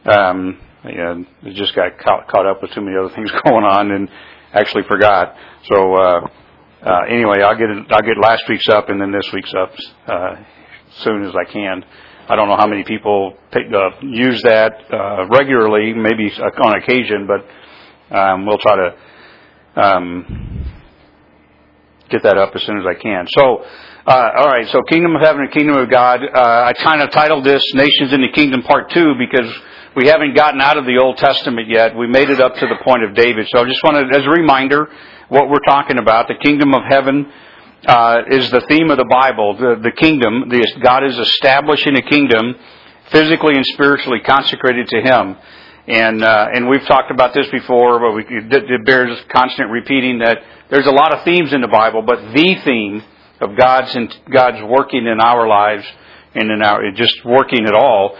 I just got caught up with too many other things going on and actually forgot. So anyway, I'll get last week's up and then this week's up as soon as I can. I don't know how many people use that regularly, maybe on occasion, but we'll try to get that up as soon as I can. So, all right, so Kingdom of Heaven and Kingdom of God. I kind of titled this Nations in the Kingdom Part 2 because we haven't gotten out of the Old Testament yet. We made it up to the point of David. So I just wanted, as a reminder, what we're talking about. The Kingdom of Heaven is the theme of the Bible. The kingdom, God is establishing a kingdom physically and spiritually consecrated to Him. And we've talked about this before, but it bears constant repeating that there's a lot of themes in the Bible, but the theme of God's working in our lives and in our just working at all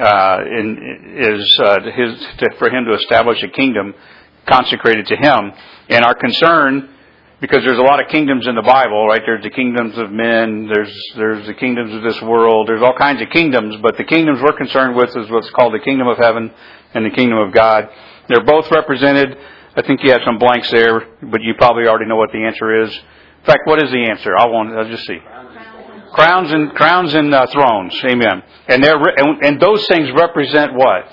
is for Him to establish a kingdom consecrated to Him. And our concern, because there's a lot of kingdoms in the Bible, right? There's the kingdoms of men, there's the kingdoms of this world, there's all kinds of kingdoms, but the kingdoms we're concerned with is what's called the Kingdom of Heaven and the Kingdom of God. They're both represented. I think you have some blanks there, but you probably already know what the answer is. In fact, what is the answer? I'll just see. Crowns and thrones. Amen. And those things represent what?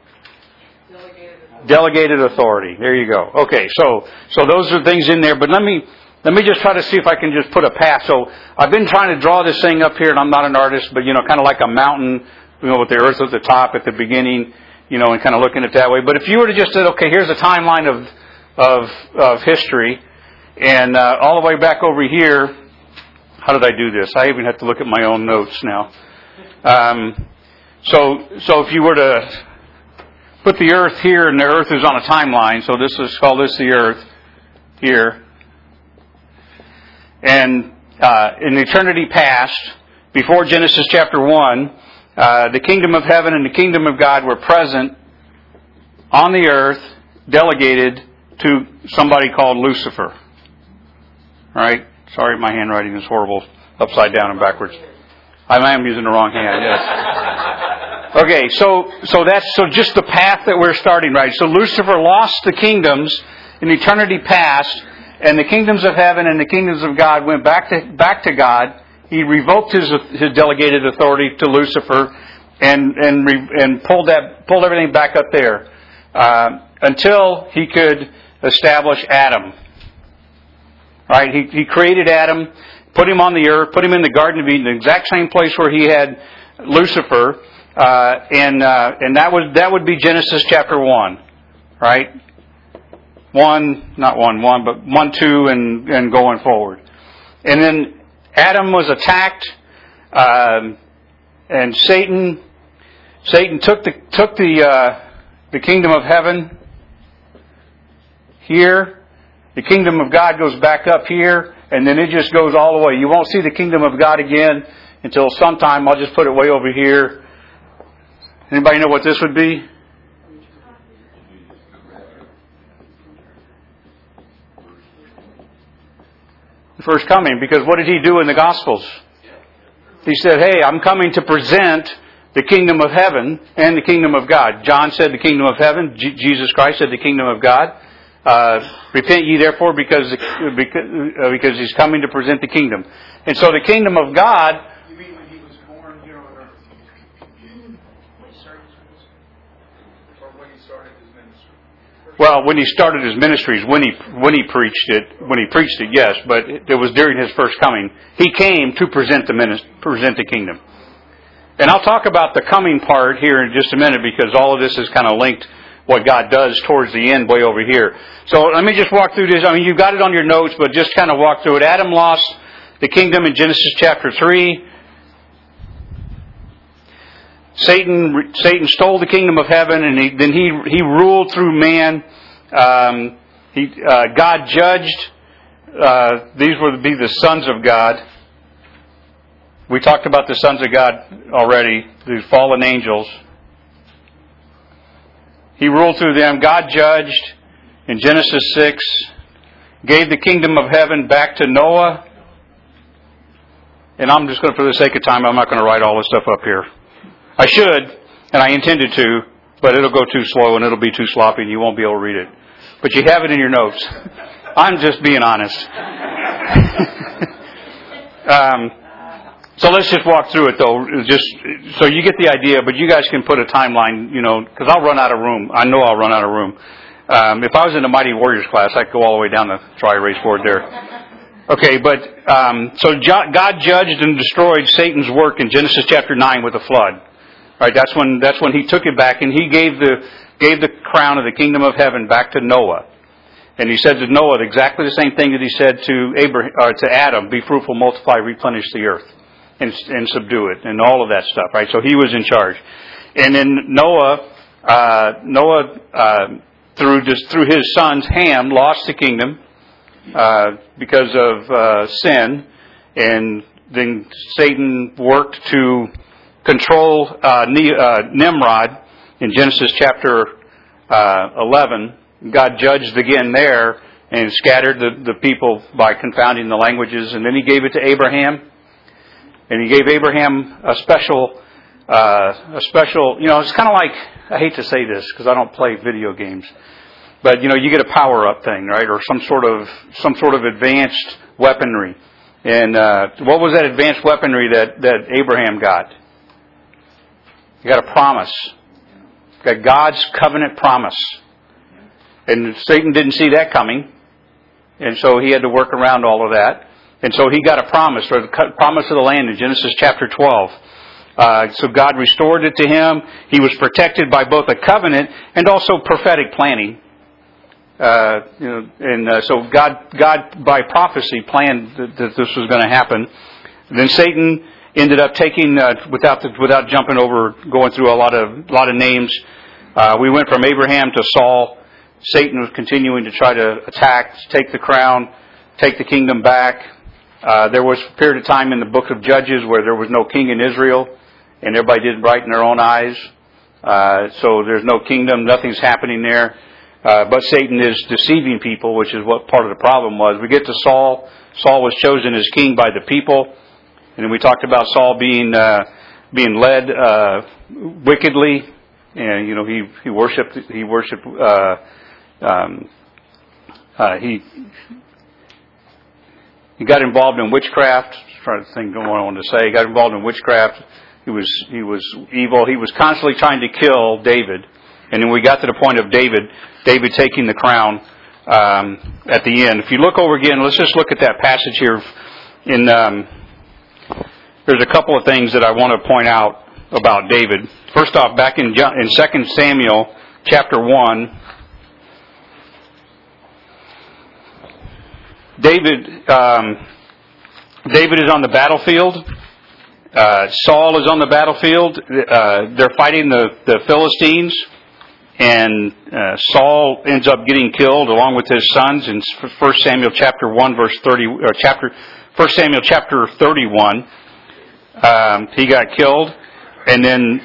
Delegated authority. There you go. Okay, so those are things in there. But let me just try to see if I can just put a path. So I've been trying to draw this thing up here, and I'm not an artist, but kind of like a mountain, with the earth at the top at the beginning, and kind of looking at it that way. But if you were to just say, okay, here's a timeline of history, and all the way back over here. How did I do this? I even have to look at my own notes now. So if you were to put the earth here, and the earth is on a timeline, so call this the earth here. And in eternity past, before Genesis chapter 1, the kingdom of heaven and the kingdom of God were present on the earth, delegated to somebody called Lucifer. Right? Sorry, my handwriting is horrible, upside down and backwards. I am using the wrong hand, yes. Okay, so that's just the path that we're starting, right? So Lucifer lost the kingdoms in eternity past, and the kingdoms of heaven and the kingdoms of God went back to God. He revoked his delegated authority to Lucifer and pulled everything back up there until he could establish Adam. Right? He created Adam, put him on the earth, put him in the Garden of Eden, the exact same place where he had Lucifer, and that would be Genesis chapter 1, right? 1, 2, and going forward. And then Adam was attacked, and Satan took the kingdom of heaven here. The kingdom of God goes back up here, and then it just goes all the way. You won't see the kingdom of God again until sometime. I'll just put it way over here. Anybody know what this would be? The first coming, because what did He do in the Gospels? He said, hey, I'm coming to present the kingdom of heaven and the kingdom of God. John said the kingdom of heaven. Jesus Christ said the kingdom of God. Repent ye therefore because He's coming to present the kingdom. And so the kingdom of God... You mean when He was born here on earth? Or when He started His ministry? Well, when He started His ministries, when he preached it, yes, but it was during His first coming. He came to present the kingdom. And I'll talk about the coming part here in just a minute because all of this is kind of linked what God does towards the end way over here. So let me just walk through this. I mean, you've got it on your notes, but just kind of walk through it. Adam lost the kingdom in Genesis chapter 3. Satan stole the kingdom of heaven, and then he ruled through man. God judged. These would be the sons of God. We talked about the sons of God already, the fallen angels. He ruled through them. God judged in Genesis 6, gave the kingdom of heaven back to Noah. And I'm just going to, for the sake of time, I'm not going to write all this stuff up here. I should, and I intended to, but it'll go too slow and it'll be too sloppy and you won't be able to read it. But you have it in your notes. I'm just being honest. So let's just walk through it, though, just so you get the idea. But you guys can put a timeline, because I'll run out of room. I know I'll run out of room. If I was in the Mighty Warriors class, I could go all the way down the dry erase board there. Okay, but so God judged and destroyed Satan's work in Genesis chapter 9 with a flood. Right, that's when He took it back, and He gave the crown of the kingdom of heaven back to Noah. And He said to Noah exactly the same thing that He said to Adam: "Be fruitful, multiply, replenish the earth, and subdue it," and all of that stuff. Right, so He was in charge. And then Noah through his son's Ham lost the kingdom because of sin, and then Satan worked to control Nimrod in Genesis chapter 11. God judged again there and scattered the people by confounding the languages. And then He gave it to Abraham. And He gave Abraham a special, it's kind of like, I hate to say this because I don't play video games, but you get a power-up thing, right? Or some sort of advanced weaponry. And what was that advanced weaponry that Abraham got? He got a promise. Got God's covenant promise. And Satan didn't see that coming. And so he had to work around all of that. And so he got a promise, or the promise of the land in Genesis chapter 12. So God restored it to him. He was protected by both a covenant and also prophetic planning. So God by prophecy planned that this was going to happen. And then Satan ended up taking, without jumping over, going through a lot of names. We went from Abraham to Saul. Satan was continuing to try to attack, take the crown, take the kingdom back. There was a period of time in the book of Judges where there was no king in Israel, and everybody did right in their own eyes. So there's no kingdom, nothing's happening there. But Satan is deceiving people, which is what part of the problem was. We get to Saul. Saul was chosen as king by the people. And then we talked about Saul being led wickedly. And, he worshipped, he got involved in witchcraft. I'm trying to think of what I wanted to say. He got involved in witchcraft. He was evil. He was constantly trying to kill David. And then we got to the point of David taking the crown at the end. If you look over again, let's just look at that passage here. There's a couple of things that I want to point out about David. First off, back in 2 Samuel chapter 1, David is on the battlefield. Saul is on the battlefield. They're fighting the Philistines. And Saul ends up getting killed along with his sons in 1 Samuel chapter 1 verse 30, or 1 Samuel chapter 31. He got killed. And then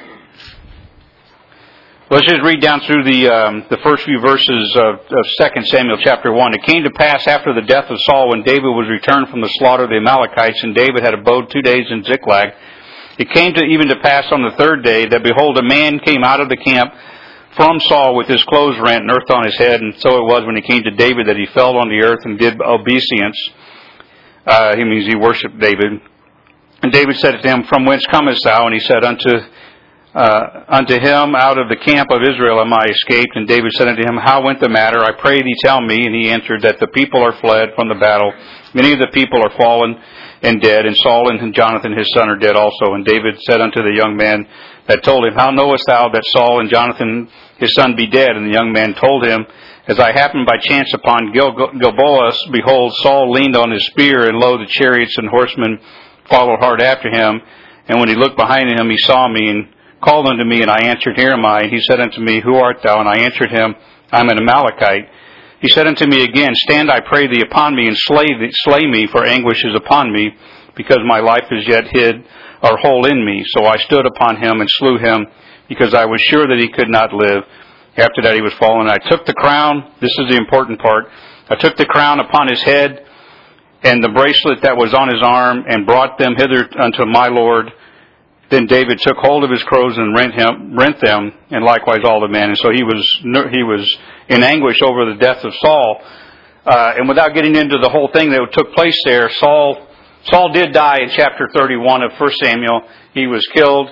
let's just read down through the first few verses of 2 Samuel chapter 1. It came to pass after the death of Saul, when David was returned from the slaughter of the Amalekites, and David had abode 2 days in Ziklag. It came even to pass on the third day that, behold, a man came out of the camp from Saul with his clothes rent and earth on his head. And so it was when he came to David that he fell on the earth and did obeisance. He means he worshipped David. And David said to him, "From whence comest thou?" And he said, Unto him, out of the camp of Israel am I escaped. And David said unto him, How went the matter? I pray thee, tell me. And he answered, That the people are fled from the battle. Many of the people are fallen and dead, and Saul and Jonathan his son are dead also. And David said unto the young man that told him, How knowest thou that Saul and Jonathan his son be dead? And the young man told him, As I happened by chance upon Gilboa, behold, Saul leaned on his spear, and lo, the chariots and horsemen followed hard after him. And when he looked behind him, he saw me, and called unto me, and I answered, Here am I. And he said unto me, Who art thou? And I answered him, I am an Amalekite. He said unto me again, Stand, I pray thee, upon me, and slay me, for anguish is upon me, because my life is yet hid, or whole in me. So I stood upon him and slew him, because I was sure that he could not live. After that he was fallen. I took the crown, this is the important part, I took the crown upon his head, and the bracelet that was on his arm, and brought them hither unto my Lord, Then David took hold of his clothes and rent them, and likewise all the men. And so he was in anguish over the death of Saul. And without getting into the whole thing that took place there, Saul did die in chapter 31 of 1 Samuel. He was killed.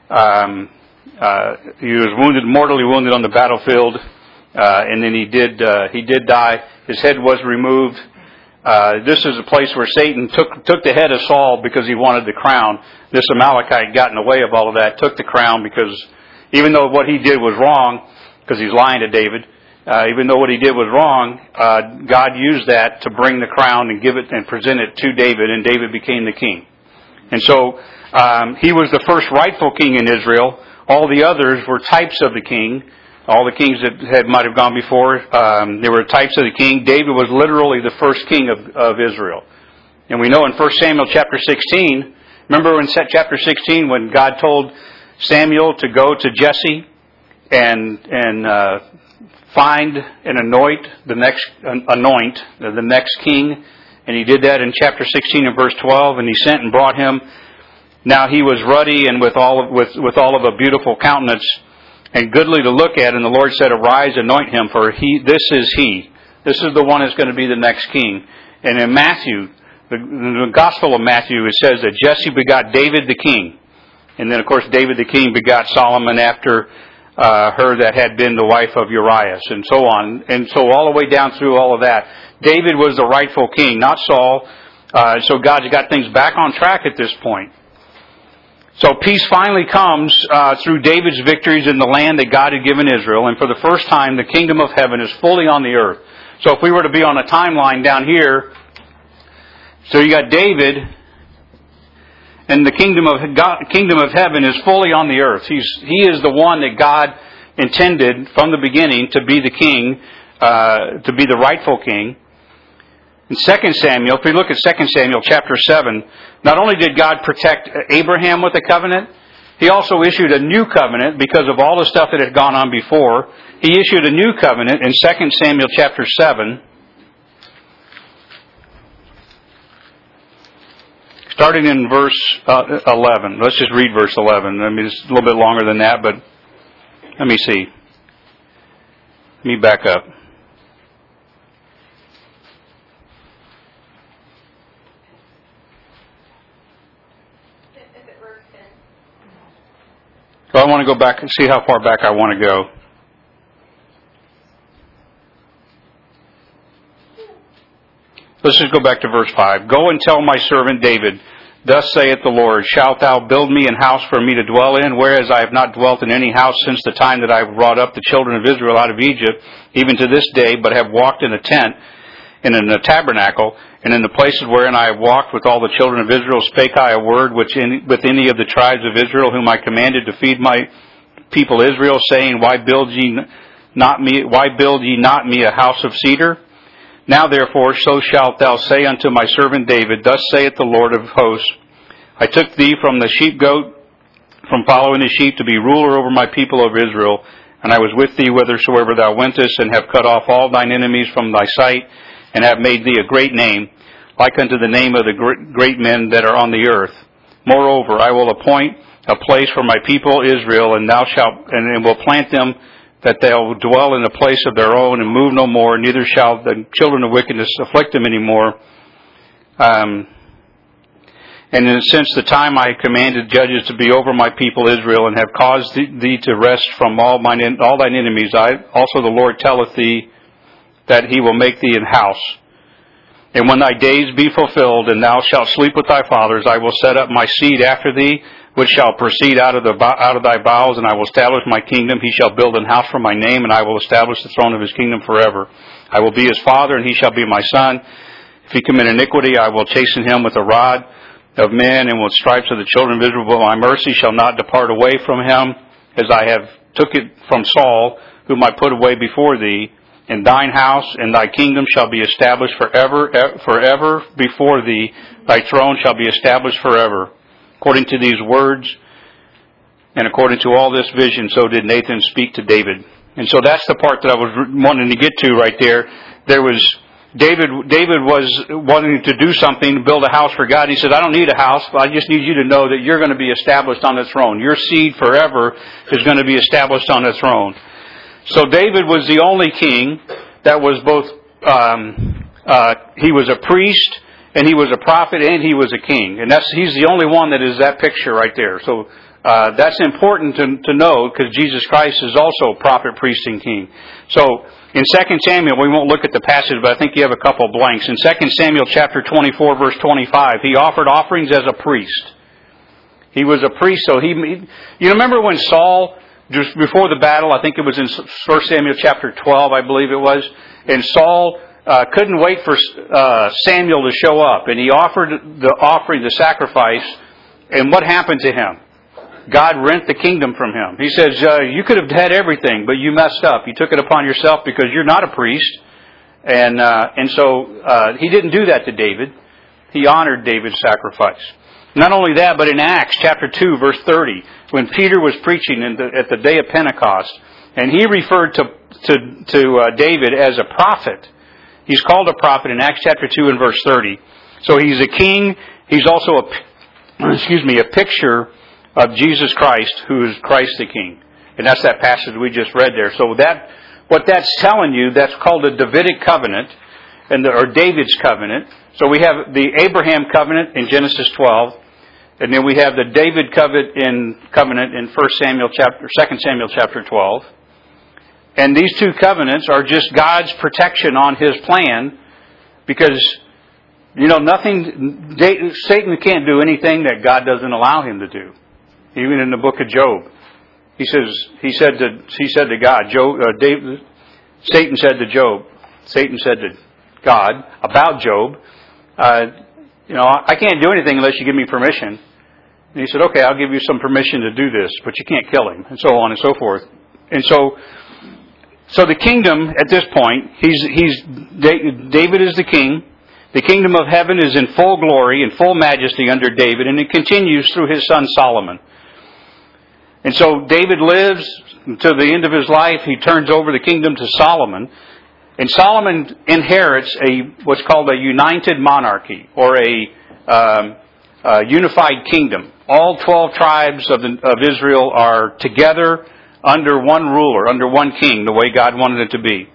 He was mortally wounded on the battlefield, and then he did die. His head was removed. This is a place where Satan took the head of Saul because he wanted the crown. This Amalekite got in the way of all of that, took the crown because even though what he did was wrong, because he's lying to David, even though what he did was wrong, God used that to bring the crown and give it and present it to David, and David became the king. And so he was the first rightful king in Israel. All the others were types of the king. All the kings that might have gone before, they were types of the king. David was literally the first king of Israel. And we know in 1 Samuel chapter 16, remember in chapter 16 when God told Samuel to go to Jesse and find and anoint the next king, and he did that in chapter 16 and verse 12, and he sent and brought him. Now he was ruddy and with all of a beautiful countenance, and goodly to look at, and the Lord said, "Arise, anoint him, for this is he. This is the one that's going to be the next king." And in Matthew, the Gospel of Matthew, it says that Jesse begot David the king. And then, of course, David the king begot Solomon after her that had been the wife of Uriah, and so on. And so all the way down through all of that, David was the rightful king, not Saul. So God's got things back on track at this point. So peace finally comes through David's victories in the land that God had given Israel. And for the first time, the kingdom of heaven is fully on the earth. So if we were to be on a timeline down here, so you got David, and the kingdom of heaven is fully on the earth. He is the one that God intended from the beginning to be the king, to be the rightful king. In 2 Samuel, if we look at 2 Samuel chapter 7, not only did God protect Abraham with a covenant, He also issued a new covenant because of all the stuff that had gone on before. He issued a new covenant in 2 Samuel chapter 7, starting in verse 11. Let's just read verse 11. I mean, it's a little bit longer than that, but let me see. Let me back up. So I want to go back and see how far back I want to go. Let's just go back to verse 5. Go and tell my servant David, thus saith the Lord, shalt thou build me an house for me to dwell in, whereas I have not dwelt in any house since the time that I brought up the children of Israel out of Egypt, even to this day, but have walked in a tent, and in a tabernacle, and in the places wherein I have walked with all the children of Israel, spake I a word with any of the tribes of Israel, whom I commanded to feed my people Israel, saying, Why build ye not me a house of cedar? Now therefore, so shalt thou say unto my servant David, Thus saith the Lord of hosts, I took thee from the sheepgoat, from following the sheep, to be ruler over my people of Israel, and I was with thee whithersoever thou wentest, and have cut off all thine enemies from thy sight, and have made thee a great name, like unto the name of the great men that are on the earth. Moreover, I will appoint a place for my people Israel, and will plant them, that they'll dwell in a place of their own, and move no more, neither shall the children of wickedness afflict them any more. And since the time I commanded judges to be over my people Israel, and have caused thee to rest from all thine enemies, also the Lord telleth thee that he will make thee an house. And when thy days be fulfilled, and thou shalt sleep with thy fathers, I will set up my seed after thee, which shall proceed out of thy bowels, and I will establish my kingdom. He shall build an house for my name, and I will establish the throne of his kingdom forever. I will be his father, and he shall be my son. If he commit iniquity, I will chasten him with a rod of men, and with stripes of the children of Israel. But my mercy shall not depart away from him, as I have took it from Saul, whom I put away before thee. And thine house and thy kingdom shall be established forever before thee. Thy throne shall be established forever. According to these words, and according to all this vision, so did Nathan speak to David. And so that's the part that I was wanting to get to right there. There was David was wanting to do something, build a house for God. He said, I don't need a house, but I just need you to know that you're going to be established on the throne. Your seed forever is going to be established on the throne. So David was the only king that was both, he was a priest, and he was a prophet, and he was a king. And he's the only one that is that picture right there. So that's important to know, because Jesus Christ is also prophet, priest, and king. So in 2 Samuel, we won't look at the passage, but I think you have a couple of blanks. In 2 Samuel chapter 24, verse 25, he offered offerings as a priest. He was a priest, so you remember when Saul, just before the battle, I think it was in 1 Samuel chapter 12, I believe it was, and Saul couldn't wait for Samuel to show up, and he offered the sacrifice, and what happened to him? God rent the kingdom from him. He says, you could have had everything, but you messed up. You took it upon yourself because you're not a priest. And so he didn't do that to David. He honored David's sacrifice. Not only that, but in Acts chapter 2, verse 30, when Peter was preaching at the day of Pentecost, and he referred to David as a prophet. He's called a prophet in Acts chapter 2 and verse 30. So he's a king. He's also a picture of Jesus Christ, who is Christ the King. And that's that passage we just read there. So what that's telling you, that's called the Davidic covenant, or David's covenant. So we have the Abraham covenant in Genesis 12, and then we have the David covenant in 2 Samuel chapter 12. And these two covenants are just God's protection on His plan, because Satan can't do anything that God doesn't allow him to do. Even in the book of Job, he said to God, Satan said to God about Job, I can't do anything unless you give me permission. And he said, okay, I'll give you some permission to do this, but you can't kill him, and so on and so forth. And so the kingdom at this point, David is the king. The kingdom of heaven is in full glory and full majesty under David, and it continues through his son Solomon. And so David lives to the end of his life. He turns over the kingdom to Solomon. And Solomon inherits what's called a united monarchy, or a unified kingdom. All 12 tribes of Israel are together under one ruler, under one king, the way God wanted it to be.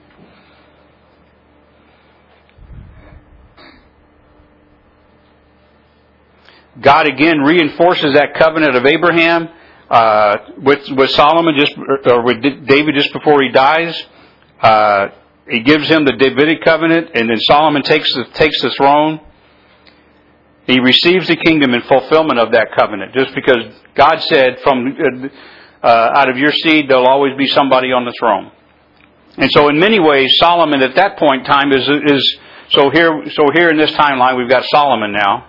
God again reinforces that covenant of Abraham with Solomon, or with David just before he dies. He gives him the Davidic covenant, and then Solomon takes the throne. He receives the kingdom in fulfillment of that covenant, just because God said, out of your seed there'll always be somebody on the throne. And so in many ways, Solomon at that point in time is so here in this timeline we've got Solomon now.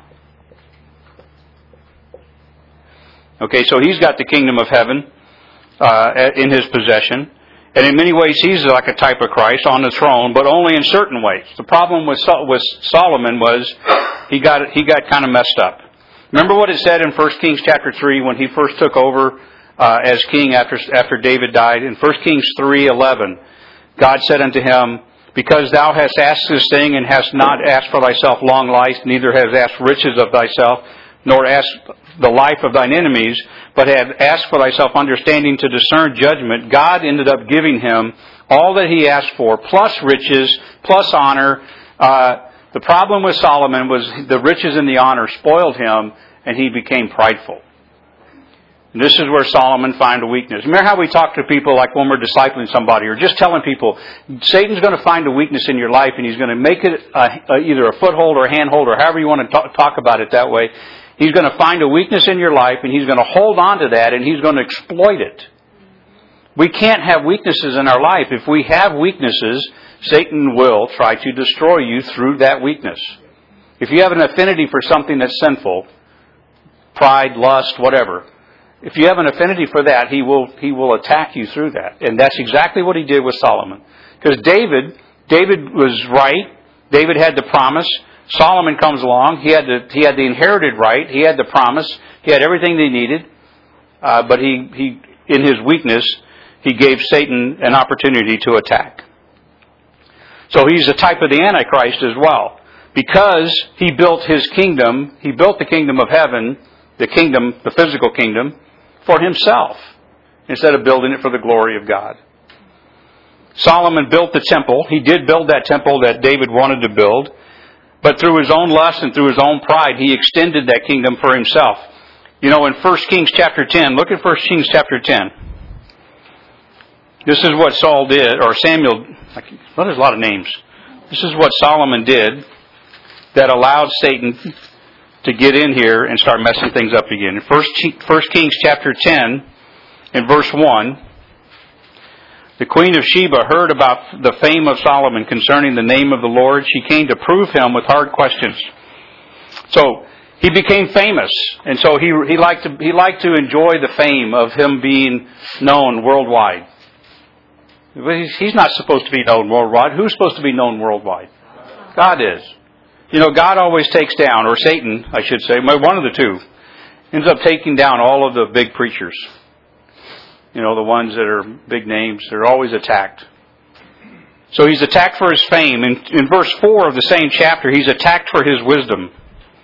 Okay, so he's got the kingdom of heaven in his possession. And in many ways, he's like a type of Christ on the throne, but only in certain ways. The problem with Solomon was he got kind of messed up. Remember what it said in 1 Kings chapter 3 when he first took over as king after David died? In 1 Kings 3:11, God said unto him, because thou hast asked this thing, and hast not asked for thyself long life, neither hast asked riches of thyself, nor asked the life of thine enemies, but have asked for thyself understanding to discern judgment, God ended up giving him all that he asked for, plus riches, plus honor. The problem with Solomon was the riches and the honor spoiled him, and he became prideful. And this is where Solomon found a weakness. Remember how we talk to people like when we're discipling somebody, or just telling people, Satan's going to find a weakness in your life, and he's going to make it either a foothold or a handhold, or however you want to talk about it that way. He's going to find a weakness in your life, and he's going to hold on to that, and he's going to exploit it. We can't have weaknesses in our life. If we have weaknesses, Satan will try to destroy you through that weakness. If you have an affinity for something that's sinful, pride, lust, whatever, if you have an affinity for that, he will attack you through that. And that's exactly what he did with Solomon. Because David was right. David had the promise. Solomon comes along. He had the inherited right. He had the promise. He had everything they needed. But he in his weakness, he gave Satan an opportunity to attack. So he's a type of the Antichrist as well. Because he built his kingdom, he built the kingdom of heaven, the physical kingdom, for himself, instead of building it for the glory of God. Solomon built the temple. He did build that temple that David wanted to build. But through his own lust and through his own pride, he extended that kingdom for himself. You know, in 1 Kings chapter 10, look at 1 Kings chapter 10. This is what Saul did, or Samuel, there's a lot of names. This is what Solomon did that allowed Satan to get in here and start messing things up again. In 1 Kings chapter 10, in verse 1, the queen of Sheba heard about the fame of Solomon concerning the name of the Lord. She came to prove him with hard questions. So he became famous, and so he liked to enjoy the fame of him being known worldwide. He's not supposed to be known worldwide. Who's supposed to be known worldwide? God is. You know, God always takes down, or Satan, I should say, one of the two, ends up taking down all of the big preachers. You know, the ones that are big names, they're always attacked. So he's attacked for his fame. In verse 4 of the same chapter, he's attacked for his wisdom.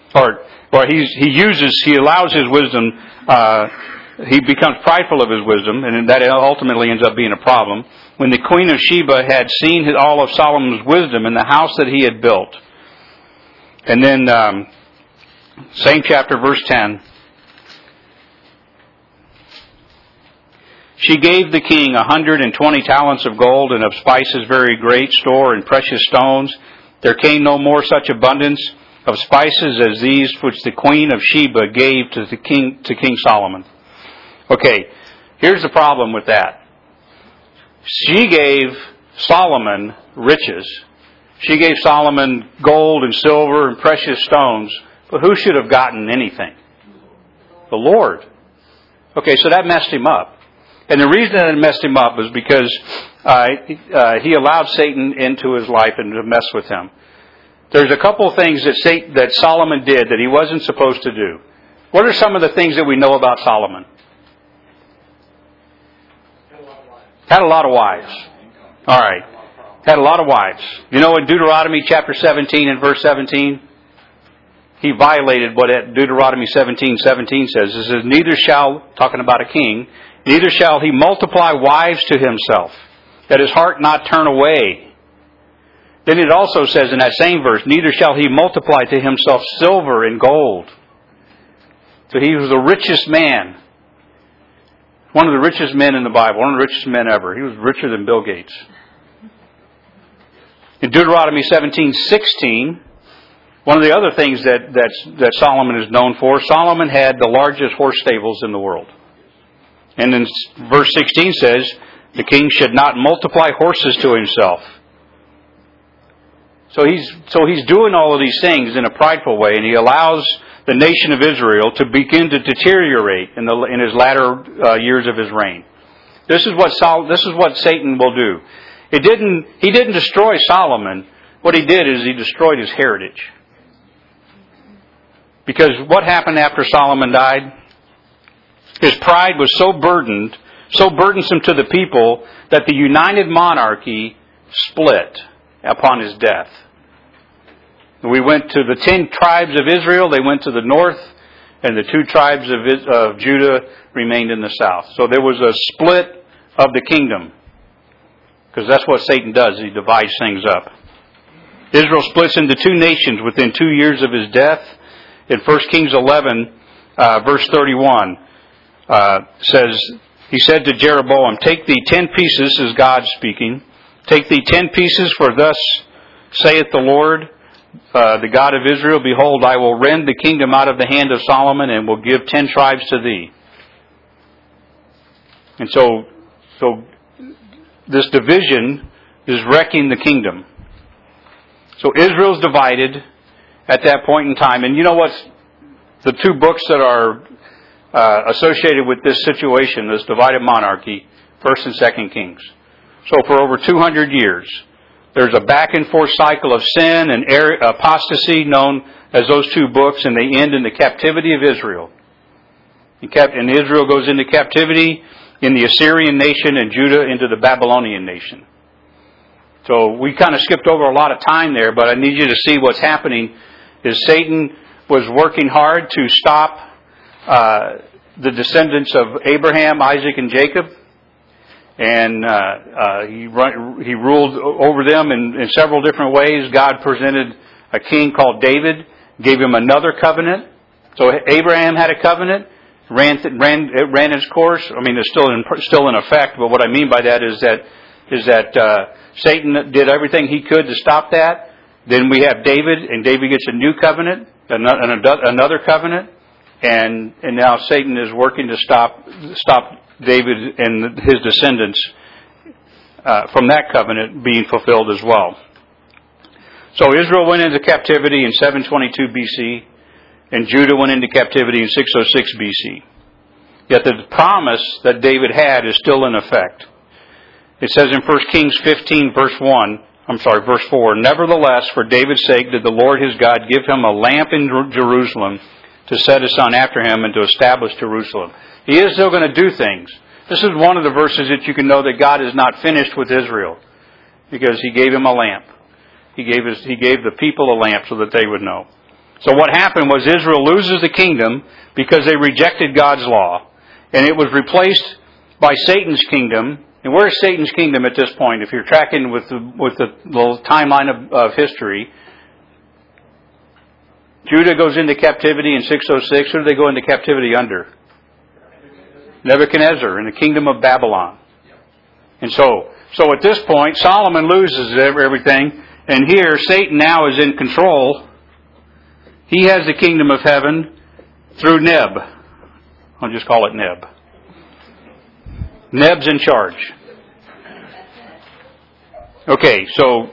He allows his wisdom, he becomes prideful of his wisdom, and that ultimately ends up being a problem. When the queen of Sheba had seen all of Solomon's wisdom in the house that he had built. And then, same chapter, verse 10. She gave the king 120 talents of gold and of spices very great store and precious stones. There came no more such abundance of spices as these which the queen of Sheba gave to King Solomon. Okay, here's the problem with that. She gave Solomon riches. She gave Solomon gold and silver and precious stones. But who should have gotten anything? The Lord. Okay, so that messed him up. And the reason that it messed him up was because he allowed Satan into his life and to mess with him. There's a couple of things that Solomon did that he wasn't supposed to do. What are some of the things that we know about Solomon? Had a lot of wives. All right. Had a lot of wives. You know, in Deuteronomy chapter 17 and verse 17, he violated what Deuteronomy 17:17 says. It says, neither shall, talking about a king, neither shall he multiply wives to himself, that his heart not turn away. Then it also says in that same verse, neither shall he multiply to himself silver and gold. So he was the richest man. One of the richest men in the Bible, one of the richest men ever. He was richer than Bill Gates. In Deuteronomy 17:16, one of the other things that Solomon is known for, Solomon had the largest horse stables in the world. And then verse 16 says, the king should not multiply horses to himself. So he's doing all of these things in a prideful way, and he allows the nation of Israel to begin to deteriorate in his latter years of his reign. This is what Satan will do. He didn't destroy Solomon. What he did is he destroyed his heritage. Because what happened after Solomon died? His pride was so burdensome to the people, that the united monarchy split upon his death. We went to the 10 tribes of Israel, they went to the north, and the 2 tribes of Judah remained in the south. So there was a split of the kingdom. Because that's what Satan does, he divides things up. Israel splits into 2 nations within 2 years of his death. In 1 Kings 11, verse 31, says, he said to Jeroboam, take thee 10 pieces, this is God speaking, take thee 10 pieces, for thus saith the Lord, the God of Israel, behold, I will rend the kingdom out of the hand of Solomon, and will give 10 tribes to thee. And so this division is wrecking the kingdom. So Israel's divided at that point in time. And you know what? The 2 books that are associated with this situation, this divided monarchy, 1st and 2nd Kings. So for over 200 years, there's a back and forth cycle of sin and apostasy known as those 2 books, and they end in the captivity of Israel. And Israel goes into captivity in the Assyrian nation, and Judah into the Babylonian nation. So we kind of skipped over a lot of time there, but I need you to see what's happening is Satan was working hard to stop the descendants of Abraham, Isaac, and Jacob. And he ruled over them in several different ways. God presented a king called David, gave him another covenant. So Abraham had a covenant, ran its course. I mean, it's still in effect. But what I mean by that is that Satan did everything he could to stop that. Then we have David, and David gets a new covenant, another covenant, and now Satan is working to stop David and his descendants from that covenant being fulfilled as well. So Israel went into captivity in 722 BC, and Judah went into captivity in 606 BC. Yet the promise that David had is still in effect. It says in 1 Kings 15, verse 4, Nevertheless, for David's sake did the Lord his God give him a lamp in Jerusalem to set his son after him and to establish Jerusalem. He is still going to do things. This is one of the verses that you can know that God is not finished with Israel, because he gave him a lamp. He gave the people a lamp so that they would know. So what happened was Israel loses the kingdom because they rejected God's law, and it was replaced by Satan's kingdom. And where is Satan's kingdom at this point? If you're tracking with the timeline of history, Judah goes into captivity in 606. Who do they go into captivity under? Nebuchadnezzar in the kingdom of Babylon. And so at this point, Solomon loses everything, and here Satan now is in control. He has the kingdom of heaven through Neb. I'll just call it Neb. Neb's in charge. Okay, so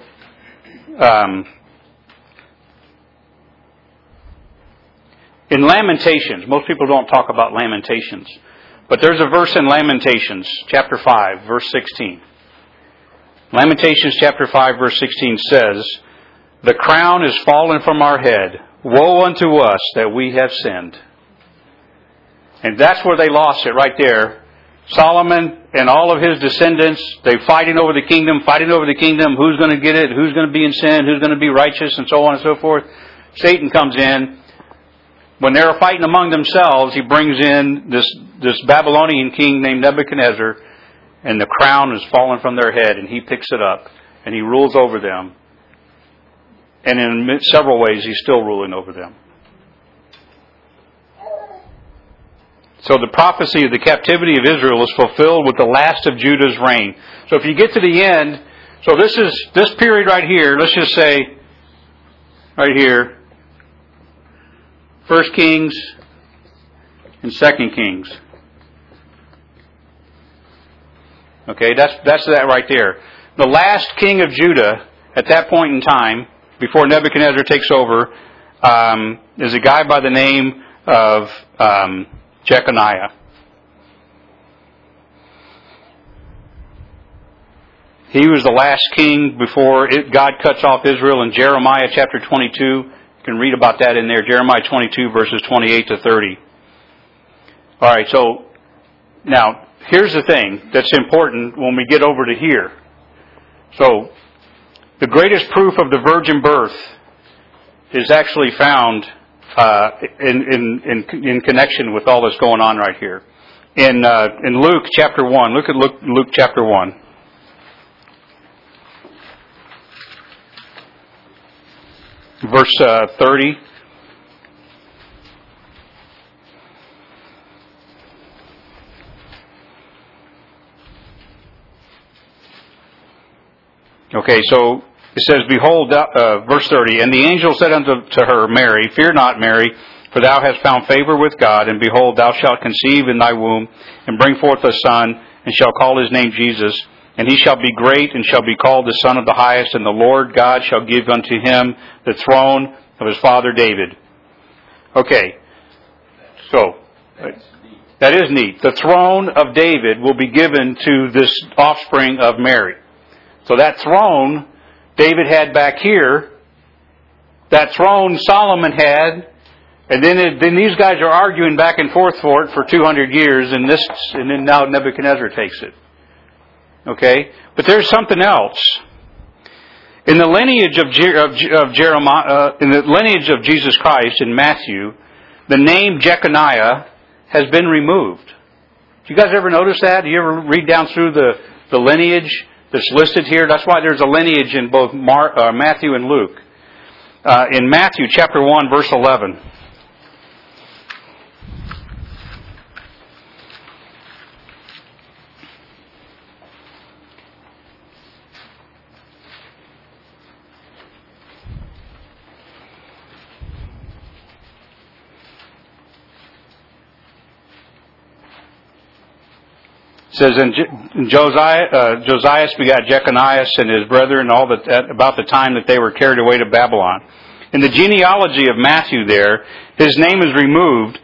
in Lamentations, most people don't talk about Lamentations, but there's a verse in Lamentations, chapter 5, verse 16. Lamentations chapter 5, verse 16 says, The crown is fallen from our head. Woe unto us that we have sinned. And that's where they lost it right there. Solomon and all of his descendants, they're fighting over the kingdom. Who's going to get it? Who's going to be in sin? Who's going to be righteous? And so on and so forth. Satan comes in. When they're fighting among themselves, he brings in this Babylonian king named Nebuchadnezzar, and the crown is fallen from their head, and he picks it up, and he rules over them. And in several ways, he's still ruling over them. So the prophecy of the captivity of Israel is fulfilled with the last of Judah's reign. So if you get to the end, so this period right here, let's just say, right here, 1 Kings and 2 Kings. Okay, that's that right there. The last king of Judah at that point in time, before Nebuchadnezzar takes over, is a guy by the name of Jeconiah. He was the last king before God cuts off Israel in Jeremiah chapter 22. You can read about that in there, Jeremiah 22 verses 28 to 30. All right, so now here's the thing that's important when we get over to here. So the greatest proof of the virgin birth is actually found in connection with all that's going on right here. In Luke chapter 1, look at Luke chapter 1. Verse 30. Okay, so it says, Behold, verse 30, And the angel said unto her, Mary, Fear not, Mary, for thou hast found favor with God, and behold, thou shalt conceive in thy womb, and bring forth a son, and shall call his name Jesus. And he shall be great, and shall be called the Son of the Highest, and the Lord God shall give unto him the throne of his father David. Okay, so that is neat. The throne of David will be given to this offspring of Mary. So that throne David had back here, that throne Solomon had, and then these guys are arguing back and forth for it for 200 years, and then now Nebuchadnezzar takes it. Okay? But there's something else. In the lineage of Jeremiah, in the lineage of Jesus Christ in Matthew, the name Jeconiah has been removed. Do you guys ever notice that? Do you ever read down through the lineage that's listed here? That's why there's a lineage in both Matthew and Luke. In Matthew chapter 1, verse 11. It says, and Josiah begot Jeconiah and his brethren all about the time that they were carried away to Babylon. In the genealogy of Matthew there, his name is removed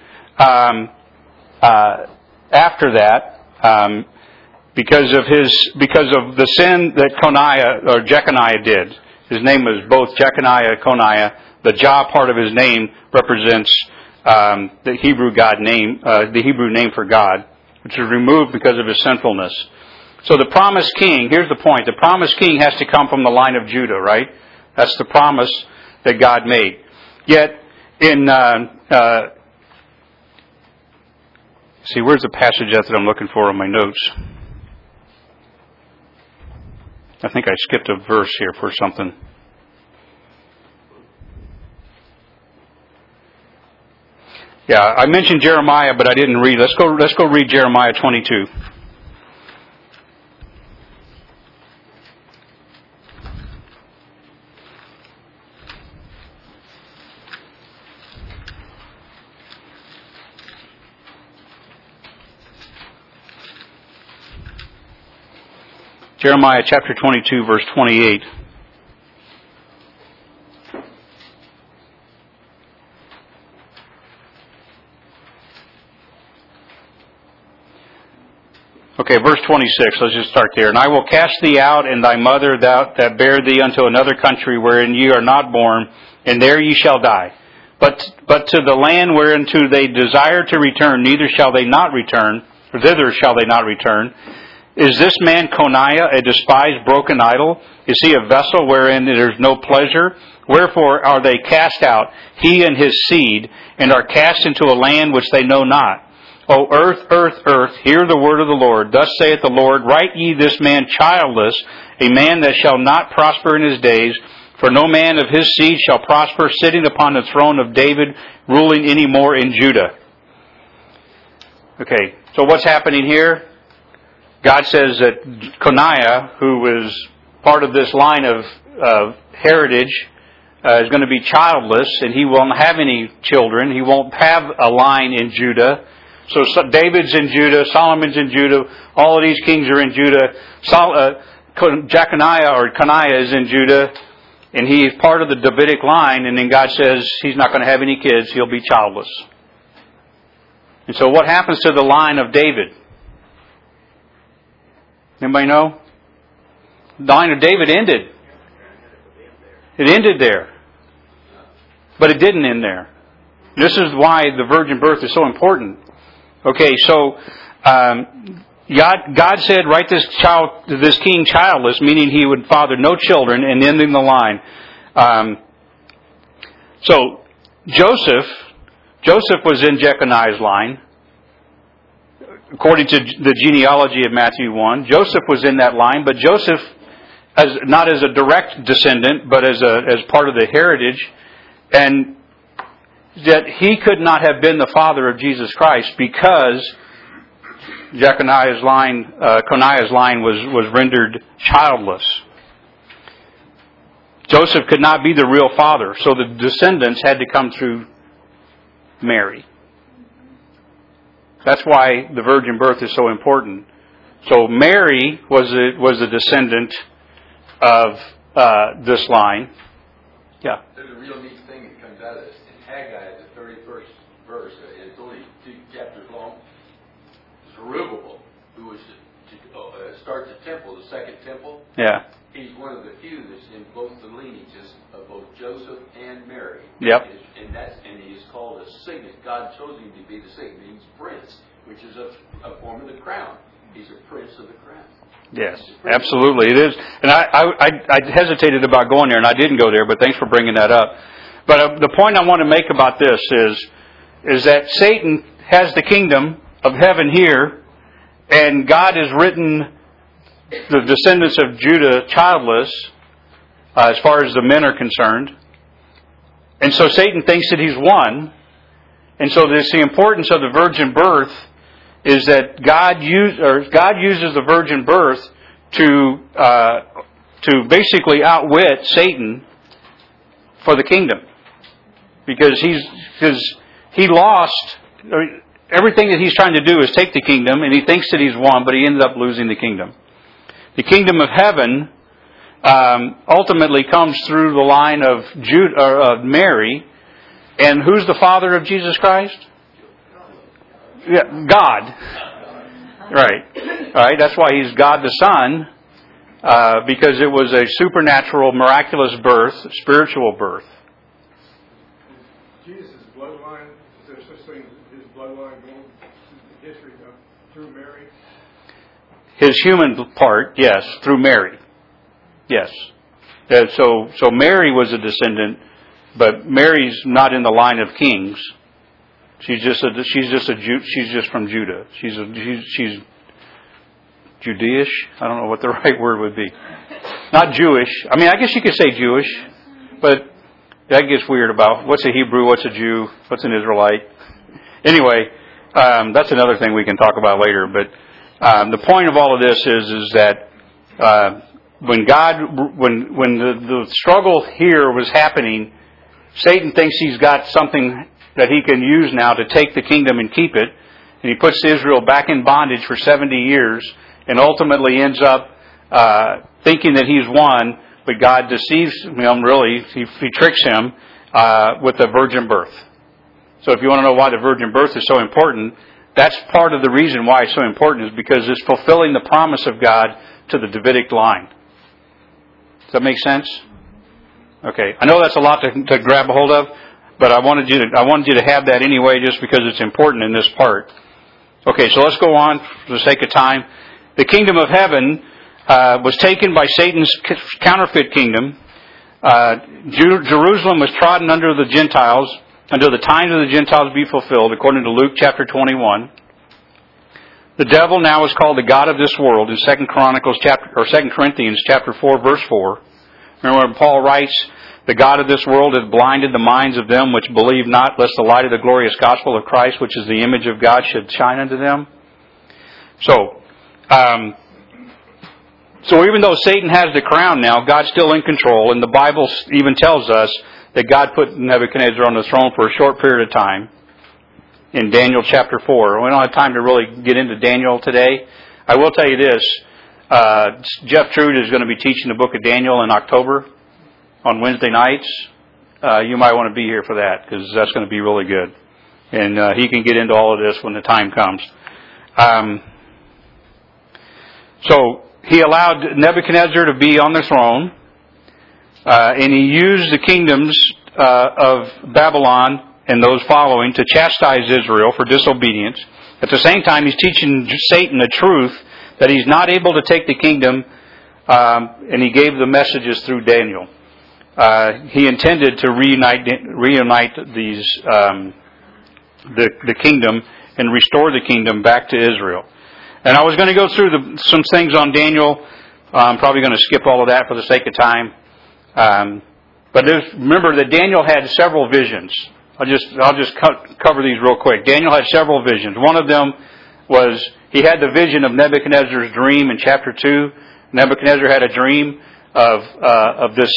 after that because of the sin that Jeconiah did. His name was both Jeconiah and Coniah. The Jah part of his name represents the Hebrew name for God, which is removed because of his sinfulness. So the promised king, here's the point, the promised king has to come from the line of Judah, right? That's the promise that God made. Yet, where's the passage that I'm looking for in my notes? I think I skipped a verse here for something. Yeah, I mentioned Jeremiah, but I didn't read. Let's go read Jeremiah 22. Jeremiah chapter 22, verse 28. Okay, verse 26, let's just start there. And I will cast thee out and thy mother that bare thee unto another country wherein ye are not born, and there ye shall die. But to the land whereunto they desire to return, neither shall they not return, or thither shall they not return. Is this man Coniah a despised broken idol? Is he a vessel wherein there is no pleasure? Wherefore are they cast out, he and his seed, and are cast into a land which they know not? O earth, earth, earth, hear the word of the Lord. Thus saith the Lord, write ye this man childless, a man that shall not prosper in his days, for no man of his seed shall prosper, sitting upon the throne of David, ruling any more in Judah. Okay, so what's happening here? God says that Coniah, who was part of this line of heritage, is going to be childless, and he won't have any children. He won't have a line in Judah. So David's in Judah, Solomon's in Judah, all of these kings are in Judah. Jeconiah or Coniah is in Judah, and he's part of the Davidic line, and then God says he's not going to have any kids, he'll be childless. And so what happens to the line of David? Anybody know? The line of David ended. It ended there. But it didn't end there. This is why the virgin birth is so important. Okay, so God said, write this king childless, meaning he would father no children, and ending the line. So Joseph was in Jeconiah's line. According to the genealogy of Matthew 1, Joseph was in that line, but Joseph, not as a direct descendant, but as part of the heritage, and that he could not have been the father of Jesus Christ because Coniah's line was rendered childless. Joseph could not be the real father, so the descendants had to come through Mary. That's why the virgin birth is so important. So Mary was a descendant of this line. Yeah. There's a real neat thing that comes out of this. In Haggai, the 31st verse, it's only 2 chapters long. Zerubbabel, who was to start the temple, the second temple. Yeah. He's one of the few that's in both the lineages of both Joseph and Mary. Yep. And he is called a signet. God chose him to be the signet. He means prince, which is a form of the crown. He's a prince of the crown. Yes, absolutely. It is. And I hesitated about going there, and I didn't go there, but thanks for bringing that up. But the point I want to make about this is that Satan has the kingdom of heaven here, and God has written the descendants of Judah childless, as far as the men are concerned. And so Satan thinks that he's won. And so there's the importance of the virgin birth is that God uses the virgin birth to basically outwit Satan for the kingdom. Because he lost everything that he's trying to do is take the kingdom, and he thinks that he's won, but he ended up losing the kingdom. The kingdom of heaven ultimately comes through the line of Mary. And who's the father of Jesus Christ? Yeah, God. Right. All right. That's why he's God the Son, because it was a supernatural, miraculous birth, spiritual birth. Jesus' bloodline, is there such thing as his bloodline going through history through Mary? His human part, yes, through Mary. Yes. So Mary was a descendant, but Mary's not in the line of kings. She's just from Judah. She's Judaish. I don't know what the right word would be. Not Jewish. I mean, I guess you could say Jewish, but that gets weird about what's a Hebrew, what's a Jew, what's an Israelite. Anyway, that's another thing we can talk about later. But the point of all of this is that when the struggle here was happening, Satan thinks he's got something that he can use now to take the kingdom and keep it. And he puts Israel back in bondage for 70 years and ultimately ends up thinking that he's won, but God deceives him, really. He tricks him with the virgin birth. So if you want to know why the virgin birth is so important, that's part of the reason why it's so important is because it's fulfilling the promise of God to the Davidic line. Does that make sense? Okay. I know that's a lot to grab a hold of, but I wanted you to have that anyway just because it's important in this part. Okay, so let's go on for the sake of time. The kingdom of heaven was taken by Satan's counterfeit kingdom. Jerusalem was trodden under the Gentiles until the times of the Gentiles be fulfilled, according to Luke chapter 21. The devil now is called the god of this world in 2 Corinthians chapter 4, verse 4. Remember when Paul writes, "The god of this world hath blinded the minds of them which believe not, lest the light of the glorious gospel of Christ, which is the image of God, should shine unto them." So even though Satan has the crown now, God's still in control, and the Bible even tells us that God put Nebuchadnezzar on the throne for a short period of time in Daniel chapter 4. We don't have time to really get into Daniel today. I will tell you this. Jeff Trude is going to be teaching the book of Daniel in October on Wednesday nights. You might want to be here for that because that's going to be really good. And he can get into all of this when the time comes. So he allowed Nebuchadnezzar to be on the throne. And he used the kingdoms of Babylon and those following to chastise Israel for disobedience. At the same time, he's teaching Satan the truth that he's not able to take the kingdom, and he gave the messages through Daniel. He intended to reunite these the kingdom and restore the kingdom back to Israel. And I was going to go through some things on Daniel. I'm probably going to skip all of that for the sake of time. But remember that Daniel had several visions. I'll just cover these real quick. Daniel had several visions. One of them was he had the vision of Nebuchadnezzar's dream in chapter 2. Nebuchadnezzar had a dream of this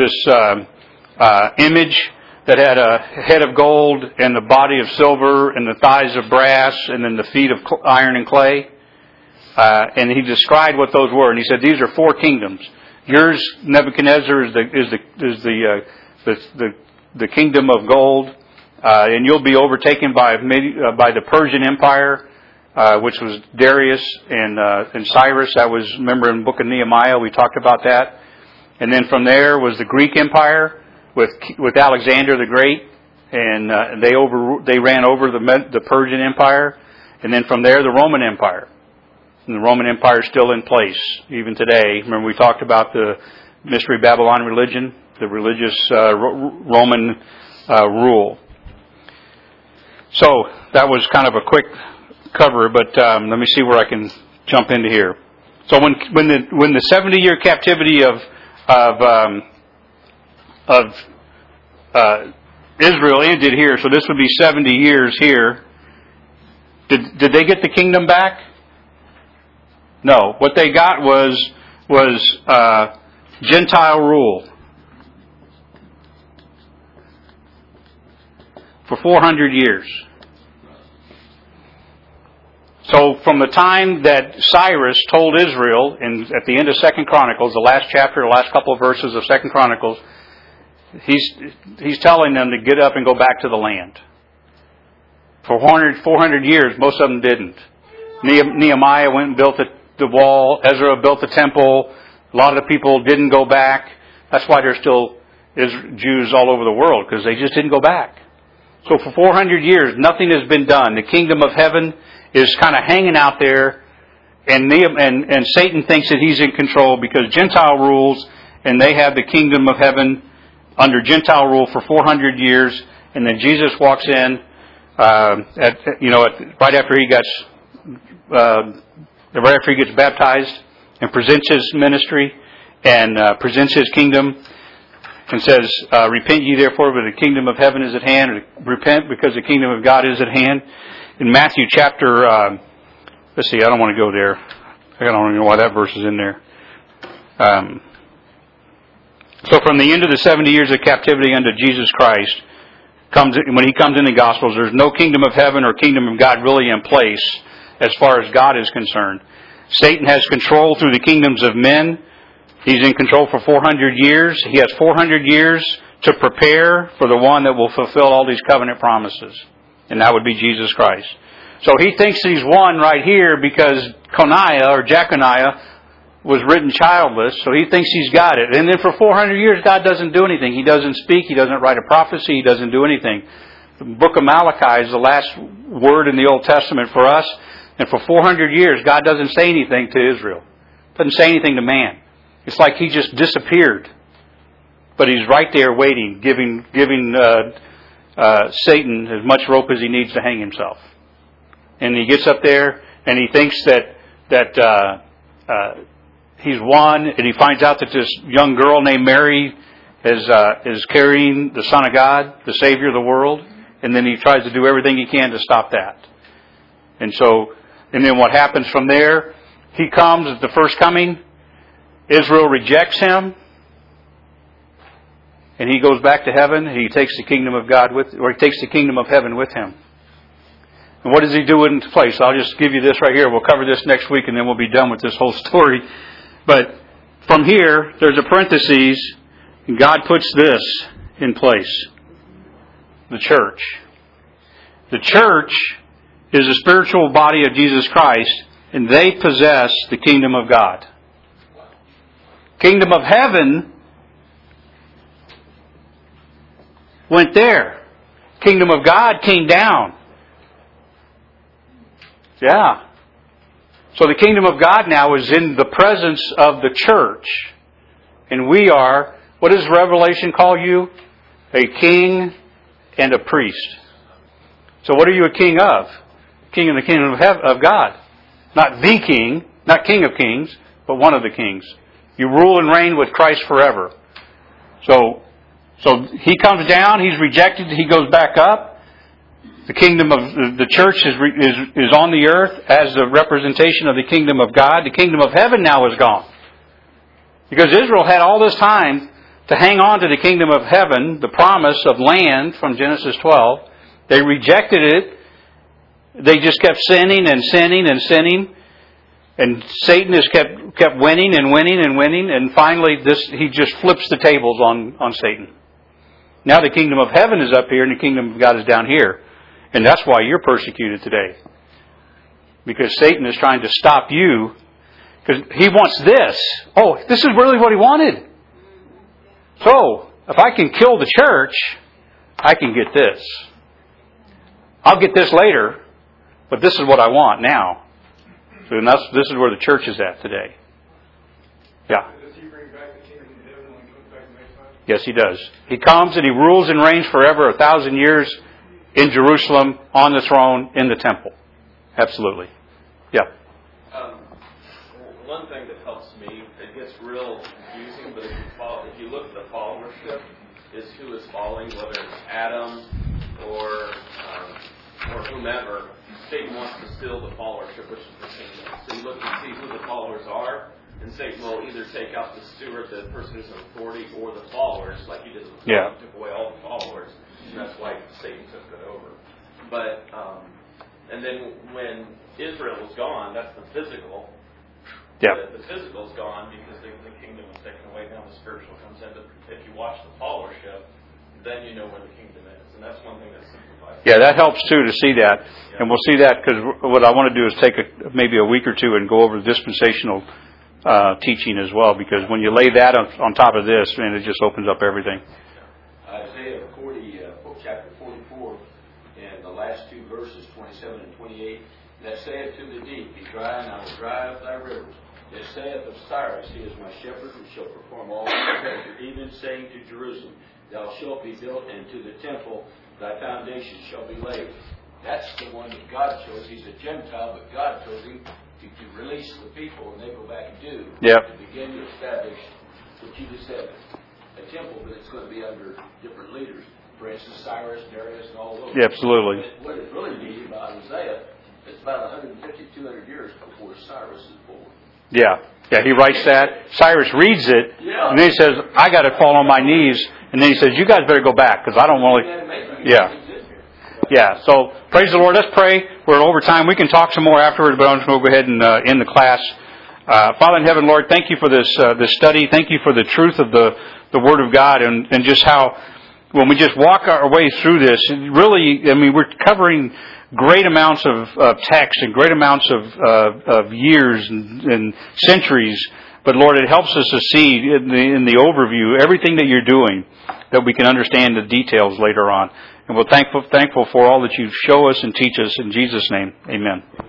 image that had a head of gold and the body of silver and the thighs of brass and then the feet of iron and clay. And he described what those were. And he said, "These are 4 kingdoms. Yours, Nebuchadnezzar, is the kingdom of gold, and you'll be overtaken by the Persian Empire, which was Darius and Cyrus. That was, remember in the book of Nehemiah, we talked about that. And then from there was the Greek Empire with Alexander the Great, and they ran over the Persian Empire, and then from there the Roman Empire. And the Roman Empire is still in place, even today. Remember we talked about the Mystery Babylon religion, the religious Roman rule. So that was kind of a quick cover, but let me see where I can jump into here. So when the 70-year captivity of Israel ended here, so this would be 70 years here. Did they get the kingdom back? No. What they got was Gentile rule for 400 years. So from the time that Cyrus told Israel, at the end of 2 Chronicles, the last chapter, the last couple of verses of 2 Chronicles, he's telling them to get up and go back to the land. For 400 years, most of them didn't. Nehemiah went and built the wall. Ezra built the temple. A lot of the people didn't go back. That's why there's still Jews all over the world, because they just didn't go back. So for 400 years, nothing has been done. The kingdom of heaven is kind of hanging out there, and Satan thinks that he's in control because Gentile rules, and they have the kingdom of heaven under Gentile rule for 400 years, and then Jesus walks in right after he gets baptized and presents his ministry and presents his kingdom and says, "Repent ye therefore, for the kingdom of heaven is at hand." Repent because the kingdom of God is at hand. In Matthew chapter, let's see, I don't want to go there. I don't even know why that verse is in there. So from the end of the 70 years of captivity unto Jesus Christ, when He comes in the Gospels, there's no kingdom of heaven or kingdom of God really in place as far as God is concerned. Satan has control through the kingdoms of men. He's in control for 400 years. He has 400 years to prepare for the one that will fulfill all these covenant promises. And that would be Jesus Christ. So he thinks he's won right here because Jeconiah was written childless, so he thinks he's got it. And then for 400 years, God doesn't do anything. He doesn't speak. He doesn't write a prophecy. He doesn't do anything. The book of Malachi is the last word in the Old Testament for us. And for 400 years, God doesn't say anything to Israel. Doesn't say anything to man. It's like He just disappeared. But He's right there waiting, giving Satan as much rope as he needs to hang himself. And he gets up there and he thinks that he's won, and he finds out that this young girl named Mary is carrying the Son of God, the Savior of the world, and then he tries to do everything he can to stop that. And then what happens from there? He comes at the first coming. Israel rejects Him. And He goes back to heaven. He takes the kingdom of God he takes the kingdom of heaven with Him. And what does He do in place? I'll just give you this right here. We'll cover this next week, and then we'll be done with this whole story. But from here, there's a parenthesis, and God puts this in place. The church. The church is the spiritual body of Jesus Christ, and they possess the kingdom of God. Kingdom of heaven went there. Kingdom of God came down. Yeah. So the kingdom of God now is in the presence of the church. And we are, what does Revelation call you? A king and a priest. So what are you a king of? King of the kingdom of God. Not the king, not king of kings, but one of the kings. You rule and reign with Christ forever. So He comes down, He's rejected, He goes back up. The kingdom of the church is on the earth as the representation of the kingdom of God. The kingdom of heaven now is gone. Because Israel had all this time to hang on to the kingdom of heaven, the promise of land from Genesis 12. They rejected it. They just kept sinning and sinning and sinning. And Satan has kept winning and winning and winning. And finally, he just flips the tables on Satan. Now the kingdom of heaven is up here and the kingdom of God is down here. And that's why you're persecuted today. Because Satan is trying to stop you. Because he wants this. Oh, this is really what he wanted. So, if I can kill the church, I can get this. I'll get this later, but this is what I want now. So this is where the church is at today. Yeah. Does he bring back the kingdom of heaven when he comes back next time? Yes, He does. He comes and He rules and reigns forever, 1,000 years in Jerusalem, on the throne, in the temple. Absolutely. Yeah. One thing that helps me, it gets real confusing, but if you look at the followership, is who is following, whether it's Adam or whomever. Satan wants to steal the followership, which is the kingdom. So you look and see who the followers are, and Satan will either take out the steward, the person who's in authority, or the followers, like he did with the Yeah. He took away all the followers, and that's why Satan took it over. But and then when Israel was gone, that's the physical. Yeah. The physical is gone because the kingdom was taken away. Now the spiritual comes in. But if you watch the followership, then you know where the kingdom is, and that's one thing that simplifies. Yeah, that helps too to see that, and we'll see that because what I want to do is take maybe a week or two and go over the dispensational teaching as well, because when you lay that on top of this, man, it just opens up everything. Isaiah 40, chapter 44, and the last two verses, 27 and 28, that saith to the deep, Be dry, and I will dry up thy rivers. That saith of Cyrus, He is my shepherd, who shall perform all my pleasure, even saying to Jerusalem, Thou shalt be built, and to the temple thy foundation shall be laid. That's the one that God chose. He's a Gentile, but God chose him to release the people, and they go back and do. Yep. To begin to establish what you just said, a temple, but it's going to be under different leaders. For instance, Cyrus, Darius, and all those. Yeah, absolutely. But what is really neat about Isaiah, it's about 150, 200 years before Cyrus is born. Yeah. Yeah, he writes that. Cyrus reads it, and then he says, I got to fall on my knees. And then he says, you guys better go back, because I don't want to... Yeah. Yeah, so praise the Lord. Let's pray. We're over time. We can talk some more afterwards, but I'm just going to go ahead and end the class. Father in heaven, Lord, thank you for this study. Thank you for the truth of the Word of God, and just how when we just walk our way through this, really, I mean, we're covering great amounts of text and great amounts of years and centuries. But Lord, it helps us to see in the overview everything that you're doing, that we can understand the details later on. And we're thankful for all that you show us and teach us. In Jesus' name, amen.